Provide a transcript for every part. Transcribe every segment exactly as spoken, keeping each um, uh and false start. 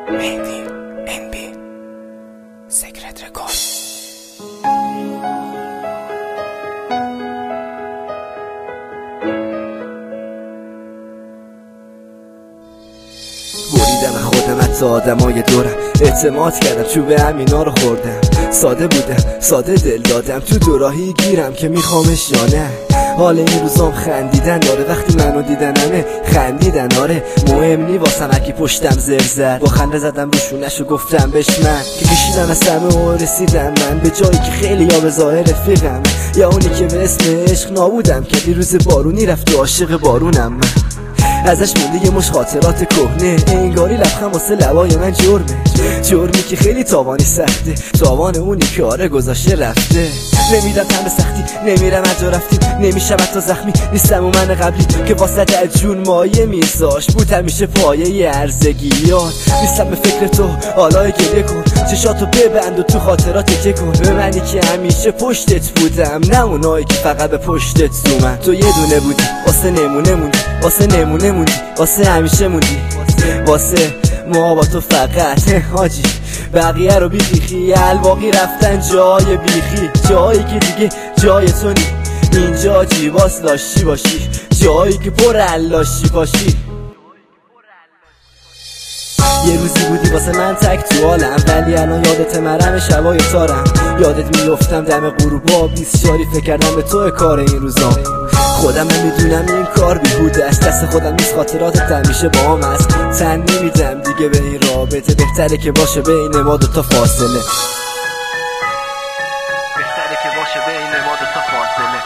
مهدی ان بی سیکرت رکورد. بریدم خودم حتی آدمای دورم، اعتماد کردم چوب همینا رو خوردم. ساده بودم ساده دل دادم، تو دوراهی گیرم که میخوامش یا نه. حال این روزام خندیدن داره، وقتی منو دیدن همه خندیدن. آره مهم نی واسم اکی پشتم زر زد، با خنده زدم روشونش و گفتم بهش من که کشیدن از همه و رسیدم من به جایی که خیلی یا به ظاهر رفیقم، یا اونی که به اسم عشق نابودم که روز بارونی رفت و عاشق بارونم من. ازش مونده یه مش خاطرات کهنه، انگاری لبخند واسه لبای من جرمه. جرمی که خیلی تاوانی سخته، تاوان اونی که آره گذاشته رفته. نمیدم تن به سختی، نمیرم از جا رفتی، نمیشم حتی زخمی. نیستم اون من قبلی که واسه در جون مایه میذاش بود همیشه پایه ارزگیات. نیستم به فکر تو حالا گریه کن، چشاتو ببند و تو خاطرات تکیه کن. به منی که همیشه پشتت بودم، نه اونایی که فقط به پشتت زومن. تو یه دونه بودی واسه نمونه موندی، واسه نمونه موندی، واسه همیشه موندی، واسه ما با تو فقط حاجی. بقیه رو بیخیخی الواقی رفتن جای بیخی، جایی که دیگه جای تو نی. اینجا جیباس لاشی باشی، جایی که پر علاشی باشی. یه روزی بودی واسه من تک تو عالم، ولی الان یادت مرم شبای تارم. یادت میافتم دم غروبا بیست شاری، فکر کردم به تو کار این روزا. خودم نمیدونم این کار بیهوده است، دست خودم نیست خاطراتت همیشه با هم است. تن نمیدم دیگه به این رابطه، بهتره که باشه بین ما دوتا فاصله. بهتره که باشه بین ما دوتا فاصله.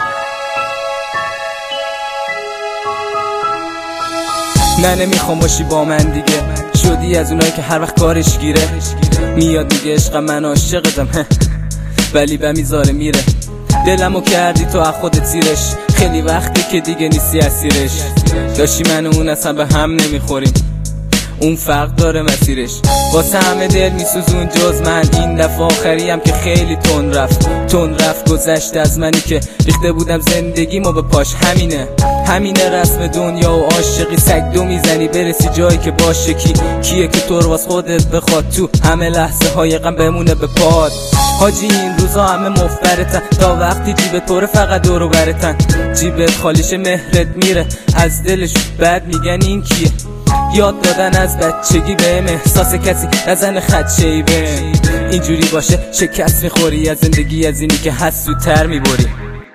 نه نمیخوام باشی با من دیگه، شدی از اونایی که هر وقت کارش گیره. میاد دیگه عشق من عاشقتم ولی به میذاره میره. دلمو کردی تو از خودت زیرش، خیلی وقتی که دیگه نیستی اسیرش. داشتی من و اون اصلا به هم نمیخوریم، اون فرق داره مسیرش. واسه همه دل میسوزون جز من، این دفعه آخریم که خیلی تون رفت. تون رفت گذشت از منی که ریخته بودم زندگیمو به پاش. همینه همینه رسم دنیا و عاشقی، سگ دو میزنی برسی جایی که باشه. کی کیه که تو رو واس خودت بخواد تو همه لحظه های غم بمونه به پاد. حاجی این روزا همه مفبرتن، تا وقتی جیبت پره فقط دورو برتن. جیبت خالیش مهرت میره، از دلش بد میگن این کیه. یاد دادن از بچگی بهم احساس کسی نزن خدشه‌ای بهم. اینجوری باشه شکست میخوری از زندگی، از اینی که هست زودتر میبری.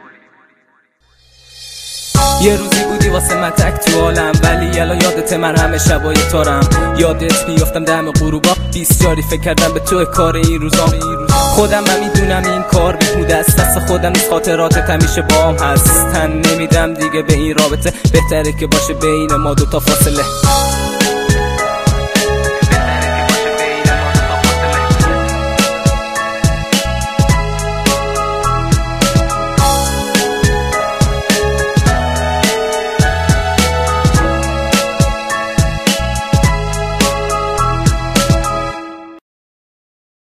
یه روزی بودی واسه من تک تو عالم، ولی الان یادت من همه شبای تارم. یادت میافتم دم غروبا بیست جاری، فکر کردم به تو کار این روزا. خودم هم میدونم این کار بیهوده است، دست خودم نیست خاطراتت همیشه با هم هست. تن نمیدم دیگه به این رابطه، بهتره که باشه بین ما دوتا فاصله.